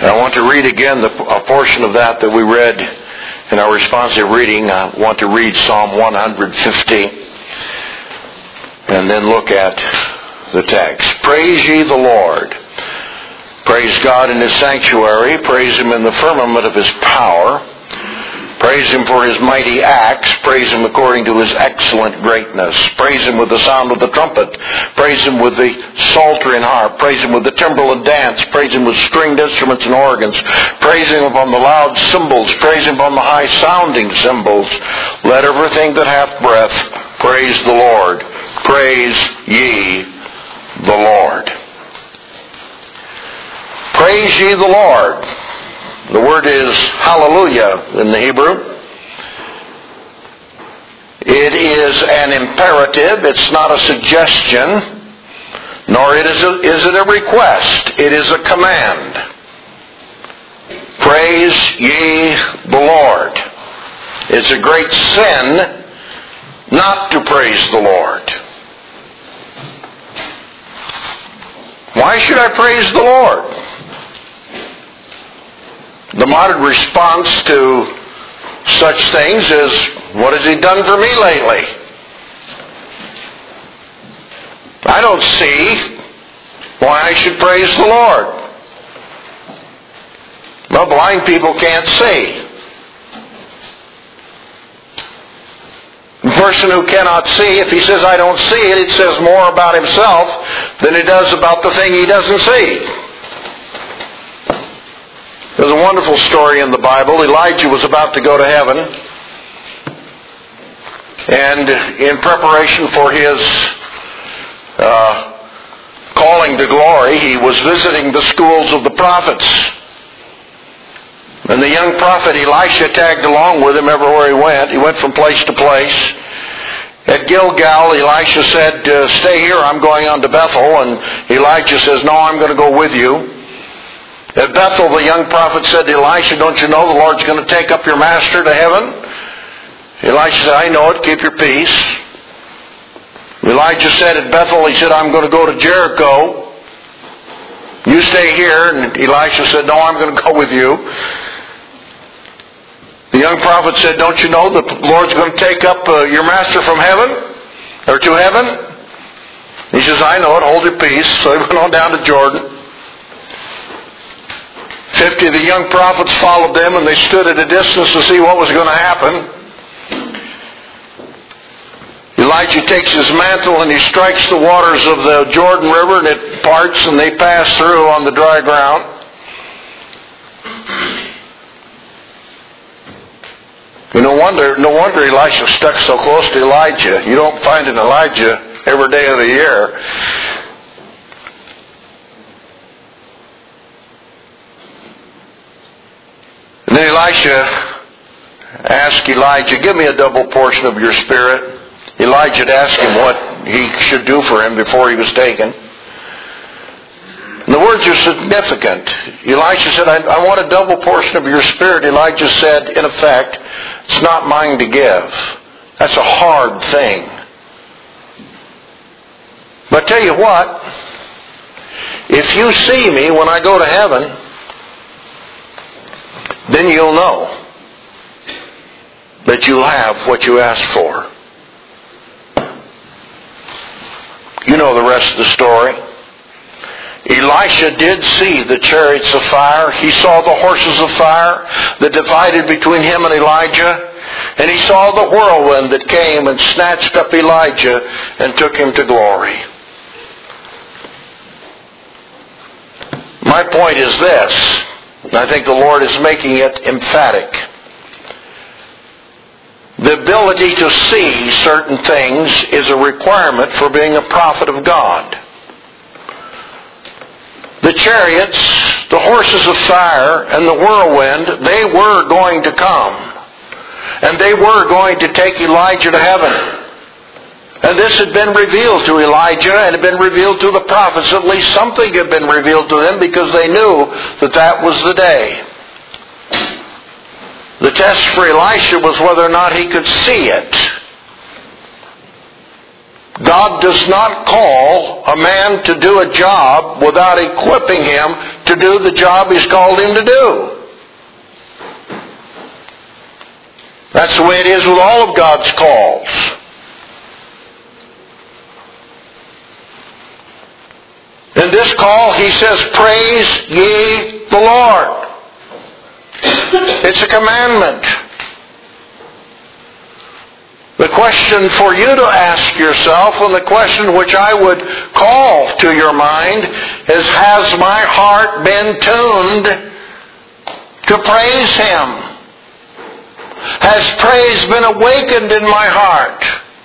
I want to read again a portion of that we read in our responsive reading. I want to read Psalm 150 and then look at the text. Praise ye the Lord. Praise God in His sanctuary. Praise Him in the firmament of His power. Praise Him for His mighty acts. Praise Him according to His excellent greatness. Praise Him with the sound of the trumpet. Praise Him with the psaltery and harp. Praise Him with the timbrel and dance. Praise Him with stringed instruments and organs. Praise Him upon the loud cymbals. Praise Him upon the high sounding cymbals. Let everything that hath breath praise the Lord. Praise ye the Lord. Praise ye the Lord. The word is hallelujah in the Hebrew. It is an imperative. It's not a suggestion, nor is it a request. It is a command. Praise ye the Lord. It's a great sin not to praise the Lord. Why should I praise the Lord? The modern response to such things is, what has He done for me lately? I don't see why I should praise the Lord. Well, blind people can't see. The person who cannot see, if he says, I don't see it, it says more about himself than it does about the thing he doesn't see. There's a wonderful story in the Bible. Elijah was about to go to heaven, and in preparation for his calling to glory, he was visiting the schools of the prophets. And the young prophet Elisha tagged along with him everywhere he went. He went from place to place. At Gilgal, Elisha said, stay here, I'm going on to Bethel. And Elijah says, no, I'm going to go with you. At Bethel, the young prophet said to Elisha, don't you know the Lord's going to take up your master to heaven? Elisha said, I know it, keep your peace. Elijah said at Bethel, he said, I'm going to go to Jericho. You stay here. And Elisha said, no, I'm going to go with you. The young prophet said, don't you know the Lord's going to take up your master from heaven? Or to heaven? He says, I know it, hold your peace. So he went on down to Jordan. 50 of the young prophets followed them, and they stood at a distance to see what was going to happen. Elijah takes his mantle and he strikes the waters of the Jordan River, and it parts, and they pass through on the dry ground. No wonder Elisha stuck so close to Elijah. You don't find an Elijah every day of the year. And then Elisha asked Elijah, give me a double portion of your spirit. Elijah had asked him what he should do for him before he was taken. And the words are significant. Elisha said, I want a double portion of your spirit. Elijah said, in effect, it's not mine to give. That's a hard thing. But I tell you what, if you see me when I go to heaven, then you'll know that you'll have what you asked for. You know the rest of the story. Elisha did see the chariots of fire. He saw the horses of fire that divided between him and Elijah. And he saw the whirlwind that came and snatched up Elijah and took him to glory. My point is this, and I think the Lord is making it emphatic. The ability to see certain things is a requirement for being a prophet of God. The chariots, the horses of fire, and the whirlwind, they were going to come. And they were going to take Elijah to heaven. And this had been revealed to Elijah and had been revealed to the prophets. At least something had been revealed to them because they knew that that was the day. The test for Elisha was whether or not he could see it. God does not call a man to do a job without equipping him to do the job He's called him to do. That's the way it is with all of God's calls. In this call, He says, praise ye the Lord. It's a commandment. The question for you to ask yourself, and the question which I would call to your mind, is, has my heart been tuned to praise Him? Has praise been awakened in my heart?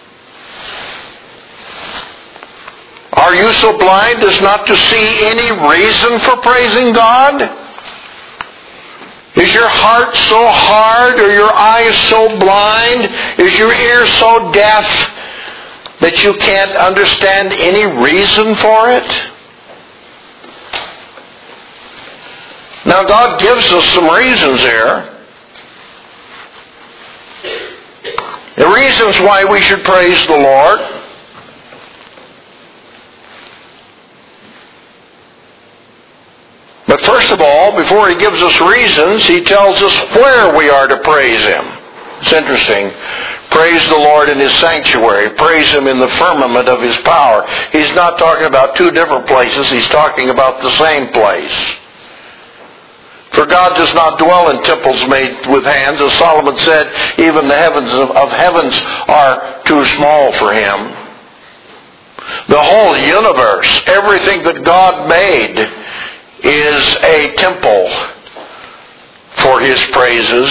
Are you so blind as not to see any reason for praising God? Is your heart so hard, or your eyes so blind? Is your ear so deaf that you can't understand any reason for it? Now God gives us some reasons here. The reasons why we should praise the Lord. But first of all, before He gives us reasons, He tells us where we are to praise Him. It's interesting. Praise the Lord in His sanctuary. Praise Him in the firmament of His power. He's not talking about two different places. He's talking about the same place. For God does not dwell in temples made with hands. As Solomon said, even the heavens of heavens are too small for Him. The whole universe, everything that God made, is a temple for His praises.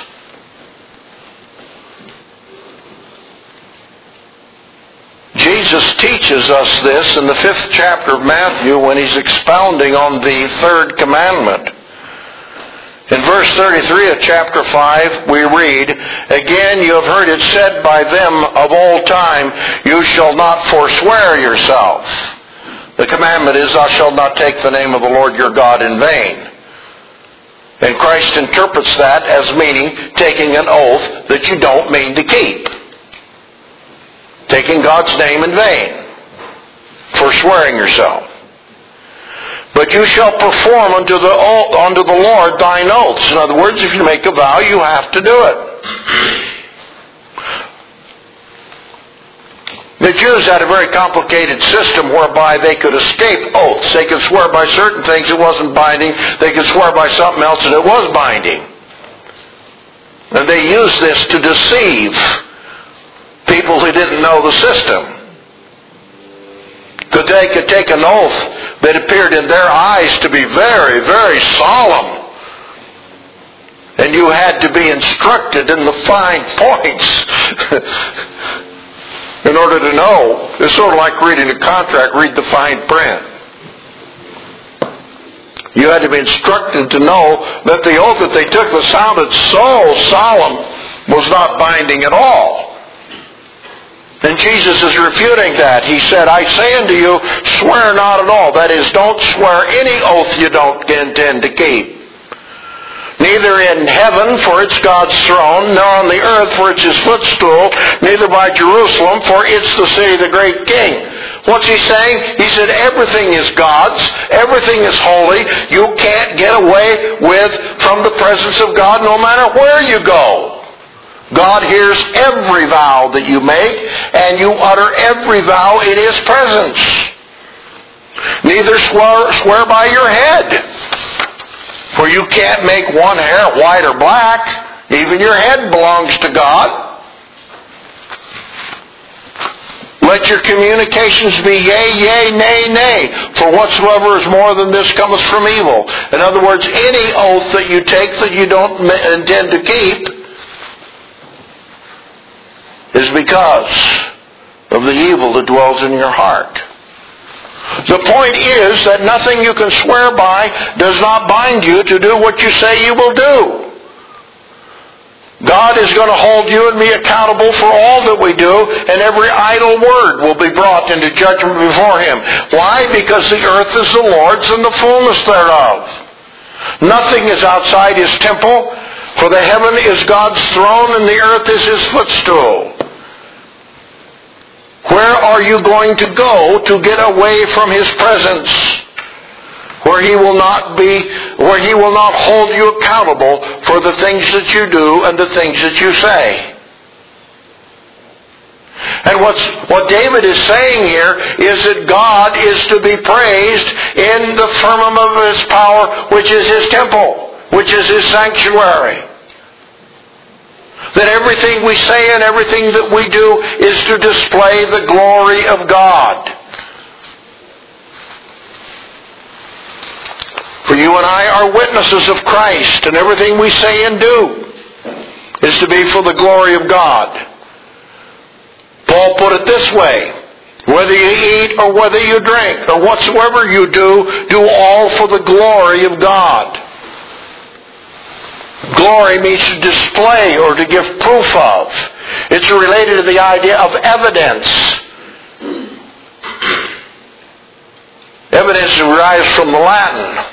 Jesus teaches us this in the 5th chapter of Matthew when He's expounding on the third commandment. In verse 33 of chapter 5, we read, again, you have heard it said by them of old time, you shall not forswear yourself. The commandment is, thou shalt not take the name of the Lord your God in vain. And Christ interprets that as meaning taking an oath that you don't mean to keep. Taking God's name in vain. Forswearing yourself. But you shall perform unto the Lord thine oaths. In other words, if you make a vow, you have to do it. The Jews had a very complicated system whereby they could escape oaths. They could swear by certain things it wasn't binding. They could swear by something else and it was binding. And they used this to deceive people who didn't know the system. They could take an oath that appeared in their eyes to be very, very solemn. And you had to be instructed in the fine points in order to know. It's sort of like reading a contract, read the fine print. You had to be instructed to know that the oath that they took that sounded so solemn was not binding at all. And Jesus is refuting that. He said, I say unto you, swear not at all. That is, don't swear any oath you don't intend to keep. Neither in heaven, for it's God's throne, nor on the earth, for it's His footstool, neither by Jerusalem, for it's the city of the great King. What's He saying? He said, everything is God's. Everything is holy. You can't get away from the presence of God no matter where you go. God hears every vow that you make, and you utter every vow in His presence. Neither swear by your head, for you can't make one hair white or black. Even your head belongs to God. Let your communications be yea, yea, nay, nay, for whatsoever is more than this cometh from evil. In other words, any oath that you take that you don't intend to keep is because of the evil that dwells in your heart. The point is that nothing you can swear by does not bind you to do what you say you will do. God is going to hold you and me accountable for all that we do, and every idle word will be brought into judgment before Him. Why? Because the earth is the Lord's and the fullness thereof. Nothing is outside His temple, for the heaven is God's throne and the earth is His footstool. Where are you going to go to get away from His presence? Where He will not hold you accountable for the things that you do and the things that you say. And what David is saying here is that God is to be praised in the firmament of His power, which is His temple, which is His sanctuary. That everything we say and everything that we do is to display the glory of God. For you and I are witnesses of Christ, and everything we say and do is to be for the glory of God. Paul put it this way: whether you eat or whether you drink or whatsoever you do all for the glory of God. Glory means to display or to give proof of. It's related to the idea of evidence. Evidence derives from the Latin,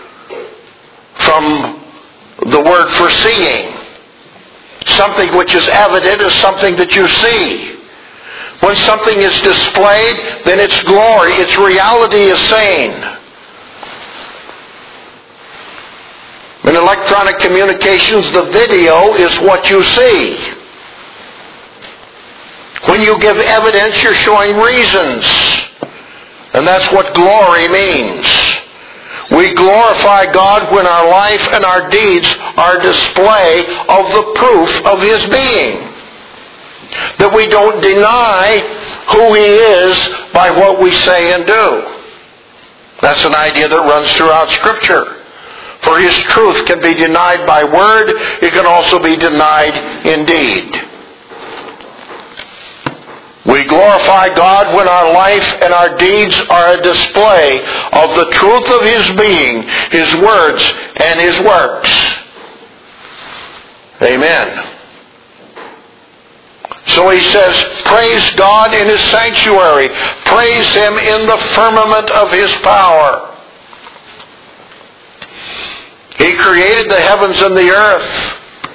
from the word for seeing. Something which is evident is something that you see. When something is displayed, then its glory, its reality is seen. In electronic communications, the video is what you see. When you give evidence, you're showing reasons. And that's what glory means. We glorify God when our life and our deeds are a display of the proof of His being. That we don't deny who He is by what we say and do. That's an idea that runs throughout Scripture. For His truth can be denied by word, it can also be denied in deed. We glorify God when our life and our deeds are a display of the truth of His being, His words, and His works. Amen. So he says, praise God in His sanctuary. Praise Him in the firmament of His power. He created the heavens and the earth.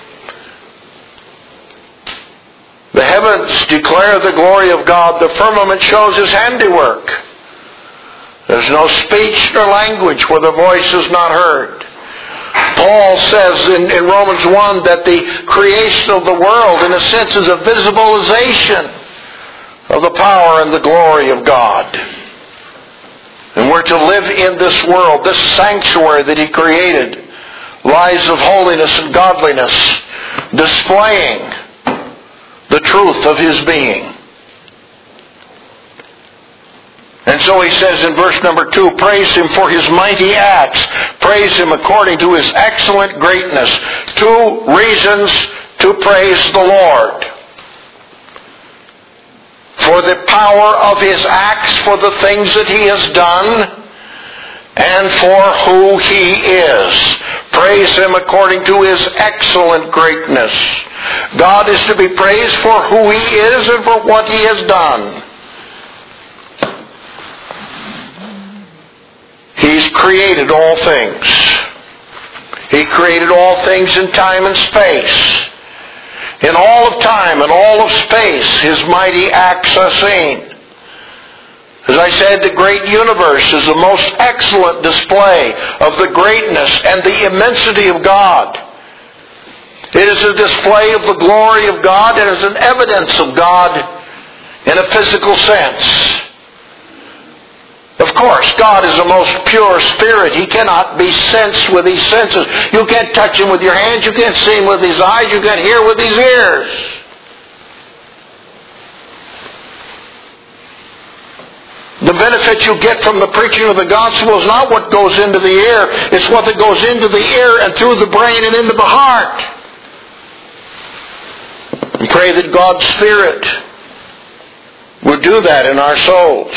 The heavens declare the glory of God. The firmament shows His handiwork. There's no speech nor language where the voice is not heard. Paul says in Romans 1 that the creation of the world, in a sense, is a visualization of the power and the glory of God. And we're to live in this world, this sanctuary that He created, lives of holiness and godliness, displaying the truth of His being. And so he says in verse number 2, praise Him for His mighty acts. Praise Him according to His excellent greatness. 2 reasons to praise the Lord. For the power of His acts, for the things that He has done, and for who He is. Praise Him according to His excellent greatness. God is to be praised for who He is and for what He has done. He's created all things. He created all things in time and space. In all of time and all of space, His mighty acts are seen. As I said, the great universe is the most excellent display of the greatness and the immensity of God. It is a display of the glory of God. It is an evidence of God in a physical sense. Of course, God is a most pure spirit. He cannot be sensed with His senses. You can't touch Him with your hands. You can't see Him with His eyes. You can't hear with His ears. The benefit you get from the preaching of the gospel is not what goes into the ear. It's what that goes into the ear and through the brain and into the heart. And pray that God's Spirit would do that in our souls.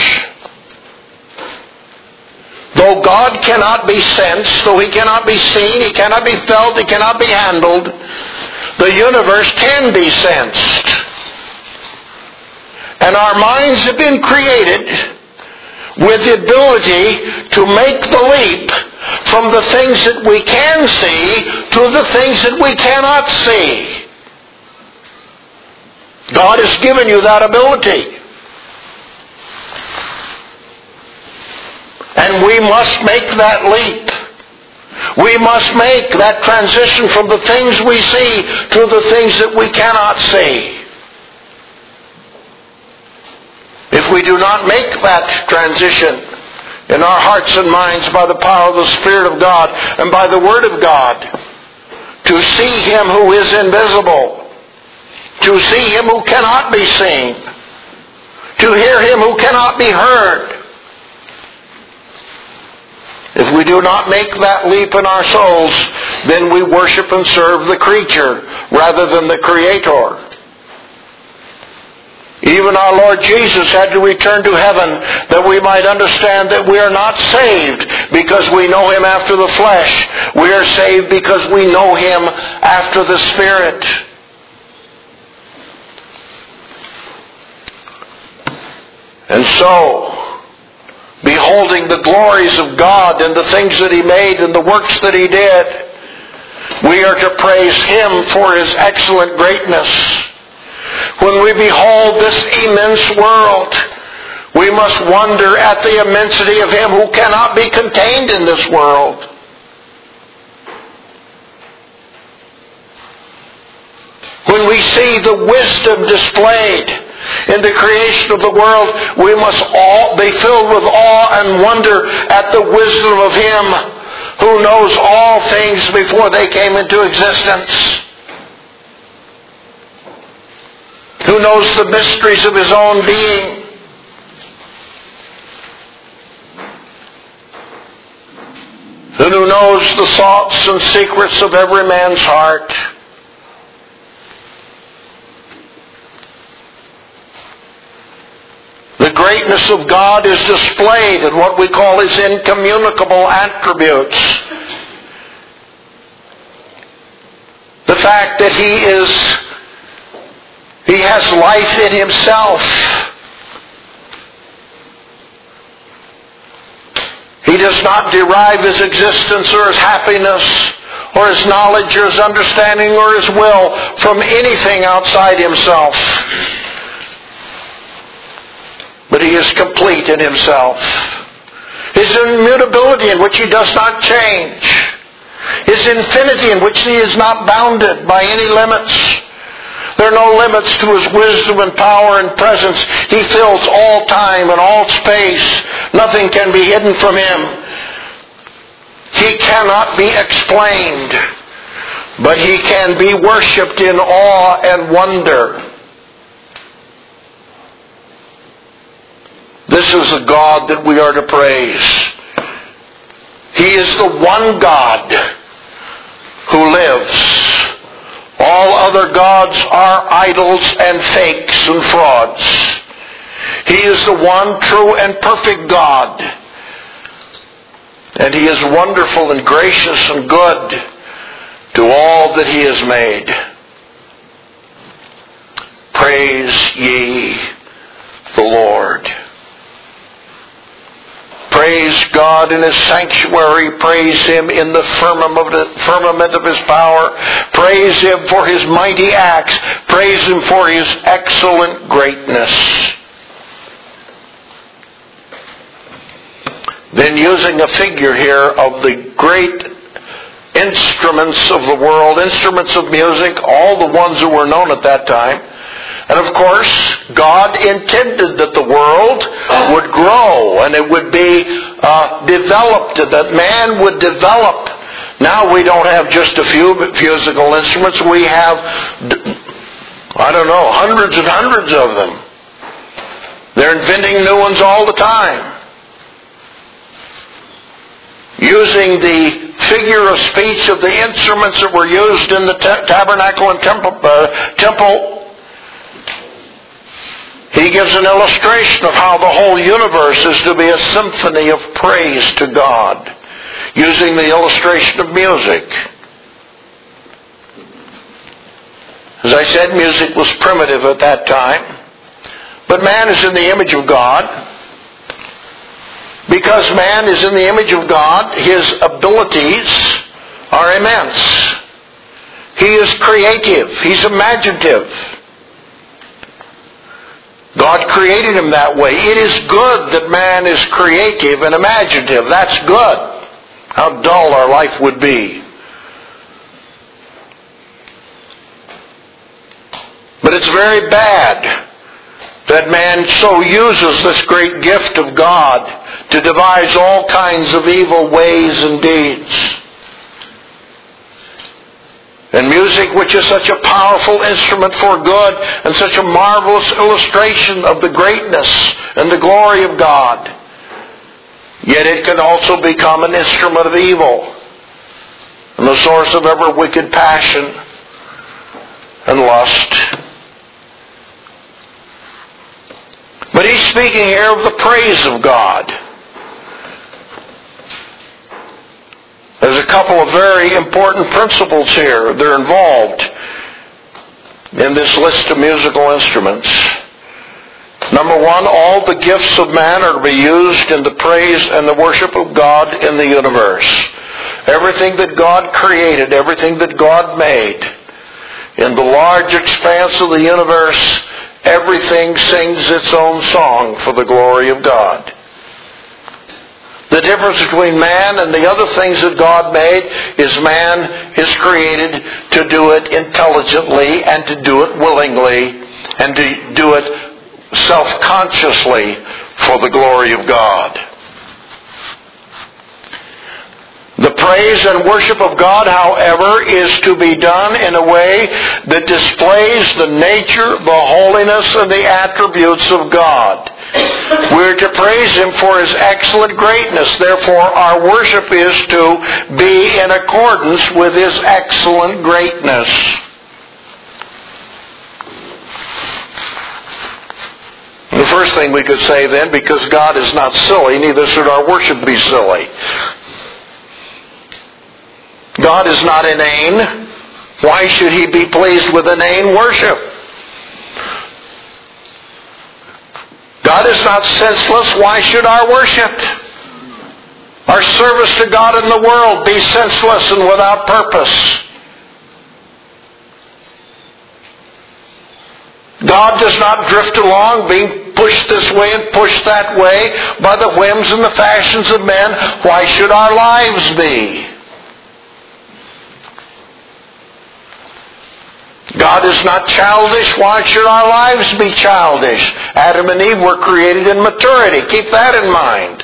Though God cannot be sensed, though He cannot be seen, He cannot be felt, He cannot be handled, the universe can be sensed. And our minds have been created with the ability to make the leap from the things that we can see to the things that we cannot see. God has given you that ability. And we must make that leap. We must make that transition from the things we see to the things that we cannot see. If we do not make that transition in our hearts and minds by the power of the Spirit of God and by the Word of God, to see Him who is invisible, to see Him who cannot be seen, to hear Him who cannot be heard, if we do not make that leap in our souls, then we worship and serve the creature rather than the Creator. Even our Lord Jesus had to return to heaven that we might understand that we are not saved because we know Him after the flesh. We are saved because we know Him after the Spirit. And so, beholding the glories of God and the things that He made and the works that He did, we are to praise Him for His excellent greatness. When we behold this immense world, we must wonder at the immensity of Him who cannot be contained in this world. When we see the wisdom displayed in the creation of the world, we must all be filled with awe and wonder at the wisdom of Him who knows all things before they came into existence, who knows the mysteries of His own being, and who knows the thoughts and secrets of every man's heart. The greatness of God is displayed in what we call His incommunicable attributes. The fact that He has life in Himself. He does not derive His existence or His happiness or His knowledge or His understanding or His will from anything outside Himself. But He is complete in Himself. His immutability in which He does not change. His infinity in which He is not bounded by any limits. There are no limits to His wisdom and power and presence. He fills all time and all space. Nothing can be hidden from Him. He cannot be explained, but He can be worshipped in awe and wonder. This is the God that we are to praise. He is the one God who lives. All other gods are idols and fakes and frauds. He is the one true and perfect God. And He is wonderful and gracious and good to all that He has made. Praise ye the Lord. Praise God in His sanctuary. Praise Him in the firmament of His power. Praise Him for His mighty acts. Praise Him for His excellent greatness. Then, using a figure here of the great instruments of the world, instruments of music, all the ones that were known at that time. And of course, God intended that the world would grow and it would be developed, that man would develop. Now we don't have just a few musical instruments. We have, hundreds and hundreds of them. They're inventing new ones all the time. Using the figure of speech of the instruments that were used in the tabernacle and temple, he gives an illustration of how the whole universe is to be a symphony of praise to God, using the illustration of music. As I said, music was primitive at that time, but man is in the image of God. Because man is in the image of God, his abilities are immense. He is creative. He's imaginative. God created him that way. It is good that man is creative and imaginative. That's good. How dull our life would be. But it's very bad that man so uses this great gift of God to devise all kinds of evil ways and deeds. And music, which is such a powerful instrument for good and such a marvelous illustration of the greatness and the glory of God, yet it can also become an instrument of evil and the source of every wicked passion and lust. But he's speaking here of the praise of God. There's a couple of very important principles here that are involved in this list of musical instruments. Number one, all the gifts of man are to be used in the praise and the worship of God in the universe. Everything that God created, everything that God made, in the large expanse of the universe, everything sings its own song for the glory of God. The difference between man and the other things that God made is man is created to do it intelligently and to do it willingly and to do it self-consciously for the glory of God. The praise and worship of God, however, is to be done in a way that displays the nature, the holiness, and the attributes of God. We're to praise Him for His excellent greatness. Therefore, our worship is to be in accordance with His excellent greatness. The first thing we could say then, because God is not silly, neither should our worship be silly. God is not inane. Why should He be pleased with inane worship? God is not senseless. Why should our worship, our service to God in the world, be senseless and without purpose? God does not drift along, being pushed this way and pushed that way by the whims and the fashions of men. Why should our lives be? God is not childish. Why should our lives be childish? Adam and Eve were created in maturity. Keep that in mind.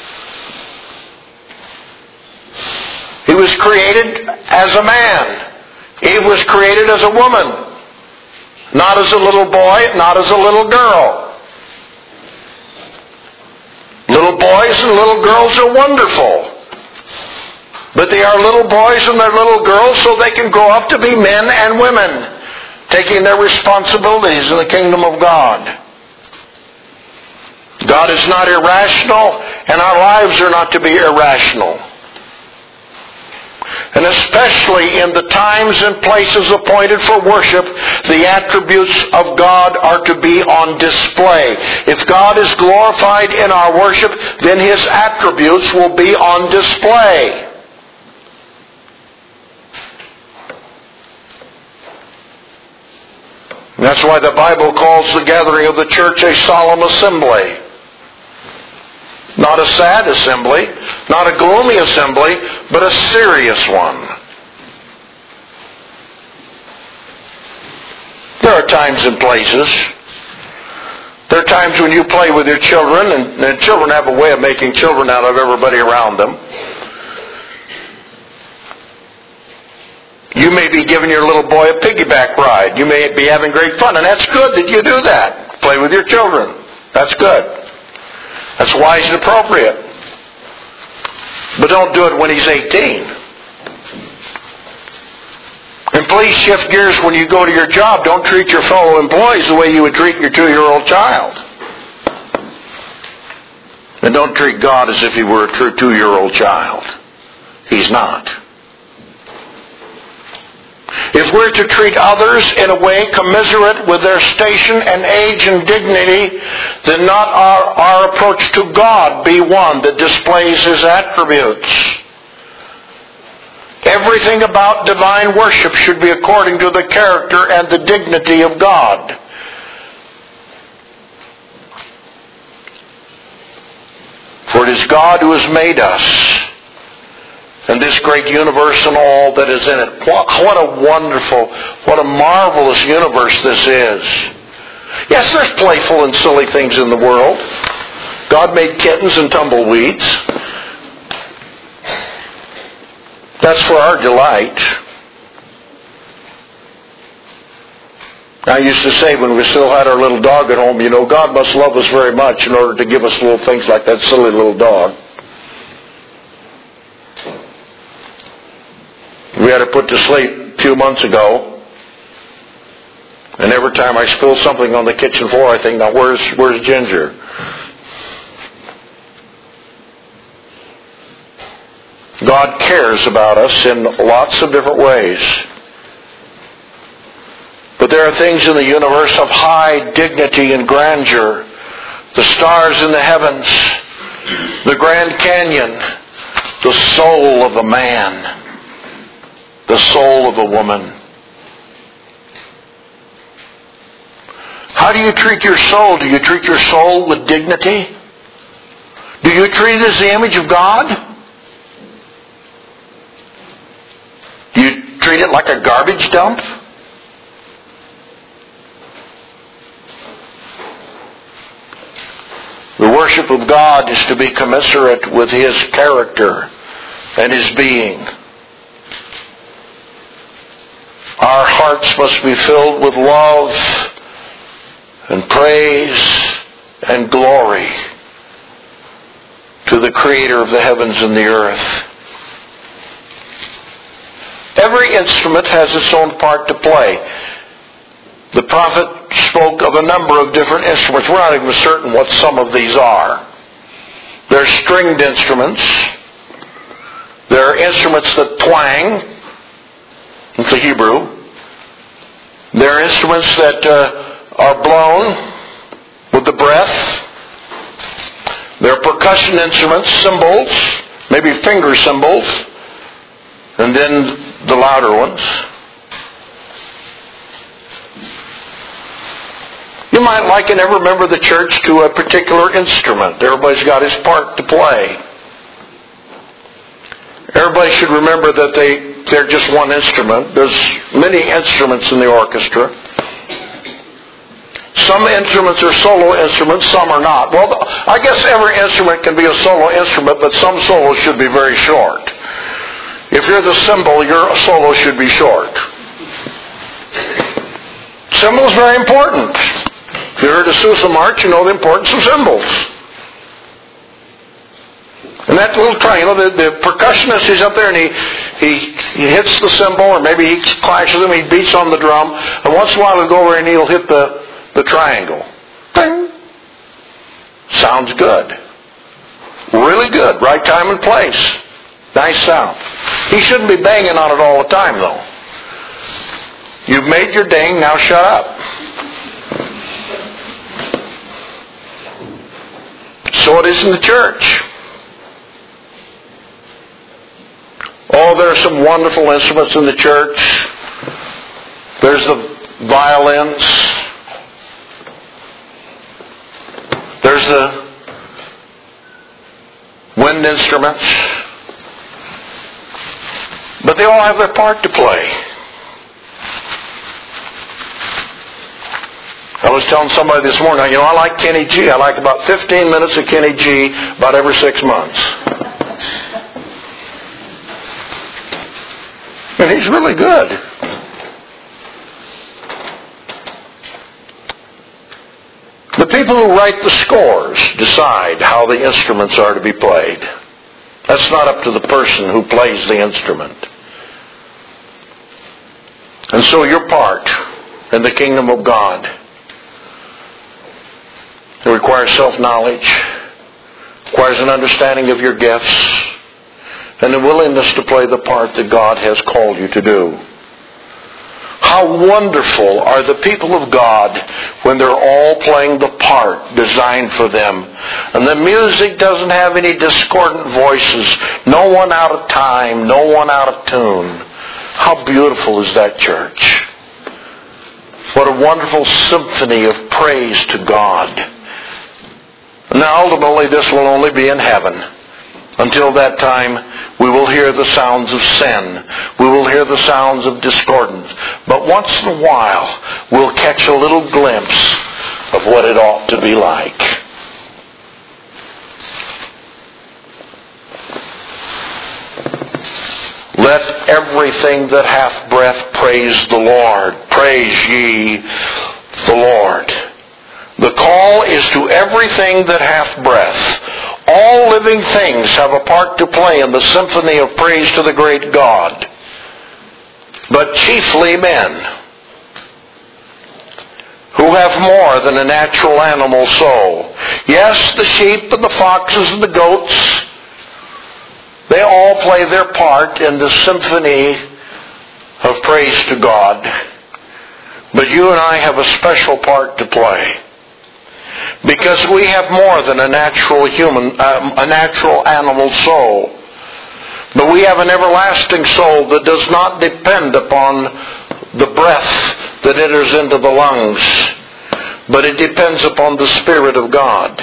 He was created as a man. Eve was created as a woman. Not as a little boy, not as a little girl. Little boys and little girls are wonderful. But they are little boys and they're little girls so they can grow up to be men and women, taking their responsibilities in the kingdom of God. God is not irrational, and our lives are not to be irrational. And especially in the times and places appointed for worship, the attributes of God are to be on display. If God is glorified in our worship, then His attributes will be on display. And that's why the Bible calls the gathering of the church a solemn assembly. Not a sad assembly, not a gloomy assembly, but a serious one. There are times and places. There are times when you play with your children, and children have a way of making children out of everybody around them. You may be giving your little boy a piggyback ride. You may be having great fun, and that's good that you do that. Play with your children. That's good. That's wise and appropriate. But don't do it when he's 18. And please shift gears when you go to your job. Don't treat your fellow employees the way you would treat your 2-year-old child. And don't treat God as if He were a true 2-year-old child. He's not. If we're to treat others in a way commensurate with their station and age and dignity, then not our approach to God be one that displays His attributes. Everything about divine worship should be according to the character and the dignity of God. For it is God who has made us, and this great universe and all that is in it. What a wonderful, what a marvelous universe this is. Yes, there's playful and silly things in the world. God made kittens and tumbleweeds. That's for our delight. I used to say when we still had our little dog at home, God must love us very much in order to give us little things like that silly little dog. We had her put to sleep a few months ago. And every time I spill something on the kitchen floor, I think, now where's Ginger? God cares about us in lots of different ways. But there are things in the universe of high dignity and grandeur. The stars in the heavens, the Grand Canyon, the soul of a man, the soul of a woman. How do you treat your soul? Do you treat your soul with dignity? Do you treat it as the image of God? Do you treat it like a garbage dump? The worship of God is to be commensurate with His character and His being. Our hearts must be filled with love and praise and glory to the Creator of the heavens and the earth. Every instrument has its own part to play. The prophet spoke of a number of different instruments. We're not even certain what some of these are. There are stringed instruments. There are instruments that twang. It's the Hebrew. There are instruments that are blown with the breath. There are percussion instruments, cymbals, maybe finger cymbals, and then the louder ones. You might liken every member of the church to a particular instrument. Everybody's got his part to play. Everybody should remember that they're just one instrument. There's many instruments in the orchestra. Some instruments are solo instruments, some are not. Well, I guess every instrument can be a solo instrument, but some solos should be very short. If you're the cymbal, your solo should be short. Cymbal is very important. If you heard a Sousa march, you know the importance of cymbals. And that little tone, the percussionist is up there and he hits the cymbal, or maybe he clashes them, he beats on the drum, and once in a while he'll go over and he'll hit the triangle. Ding! Sounds good. Really good. Right time and place. Nice sound. He shouldn't be banging on it all the time, though. You've made your ding, now shut up. So it is in the church. Oh, there are some wonderful instruments in the church. There's the violins. There's the wind instruments. But they all have their part to play. I was telling somebody this morning, I like Kenny G. I like about 15 minutes of Kenny G about every 6 months. And he's really good. The people who write the scores decide how the instruments are to be played. That's not up to the person who plays the instrument. And so your part in the kingdom of God, it requires self-knowledge, requires an understanding of your gifts, and a willingness to play the part that God has called you to do. How wonderful are the people of God when they're all playing the part designed for them. And the music doesn't have any discordant voices, no one out of time, no one out of tune. How beautiful is that church? What a wonderful symphony of praise to God. Now, ultimately, this will only be in heaven. Until that time, we will hear the sounds of sin. We will hear the sounds of discordance. But once in a while, we'll catch a little glimpse of what it ought to be like. Let everything that hath breath praise the Lord. Praise ye the Lord. The call is to everything that hath breath. All living things have a part to play in the symphony of praise to the great God. But chiefly men, who have more than a natural animal soul. Yes, the sheep and the foxes and the goats, they all play their part in the symphony of praise to God. But you and I have a special part to play. Because we have more than a natural animal soul. But we have an everlasting soul that does not depend upon the breath that enters into the lungs, but it depends upon the Spirit of God.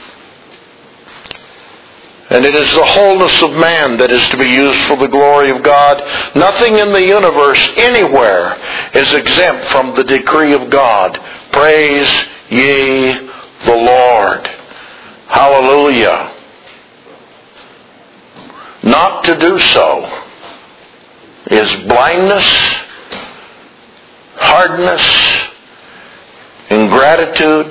And it is the wholeness of man that is to be used for the glory of God. Nothing in the universe anywhere is exempt from the decree of God. Praise ye the Lord. Hallelujah. Not to do so is blindness, hardness, ingratitude,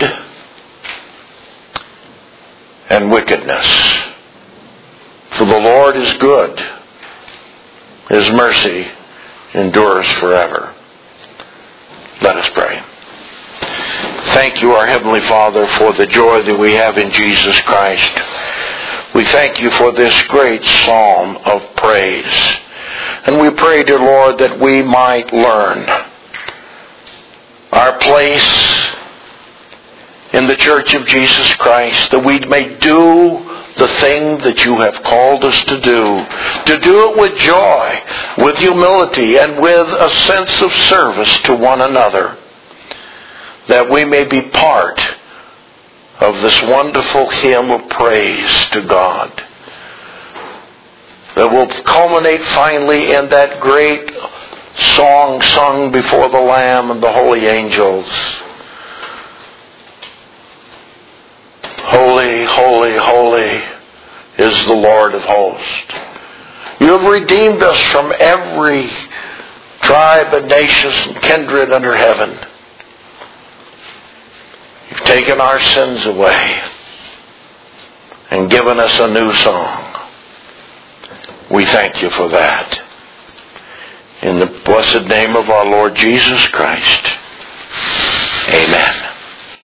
and wickedness. For the Lord is good. His mercy endures forever. Let us pray. Thank you, our Heavenly Father, for the joy that we have in Jesus Christ. We thank you for this great psalm of praise. And we pray, dear Lord, that we might learn our place in the Church of Jesus Christ, that we may do the thing that you have called us to do it with joy, with humility, and with a sense of service to one another, that we may be part of this wonderful hymn of praise to God that will culminate finally in that great song sung before the Lamb and the holy angels. Holy, holy, holy is the Lord of hosts. You have redeemed us from every tribe and nation and kindred under heaven. You've taken our sins away and given us a new song. We thank you for that. In the blessed name of our Lord Jesus Christ.